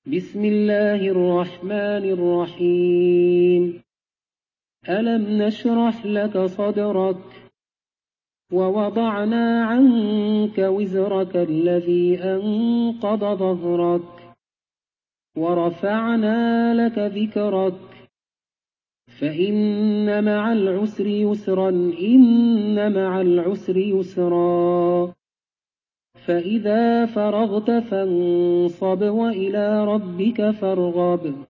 بسم الله الرحمن الرحيم. ألم نشرح لك صدرك ووضعنا عنك وزرك الذي أنقض ظهرك ورفعنا لك ذكرك فإن مع العسر يسرا إن مع العسر يسرا فإذا فرغت فانصب وإلى ربك فارغب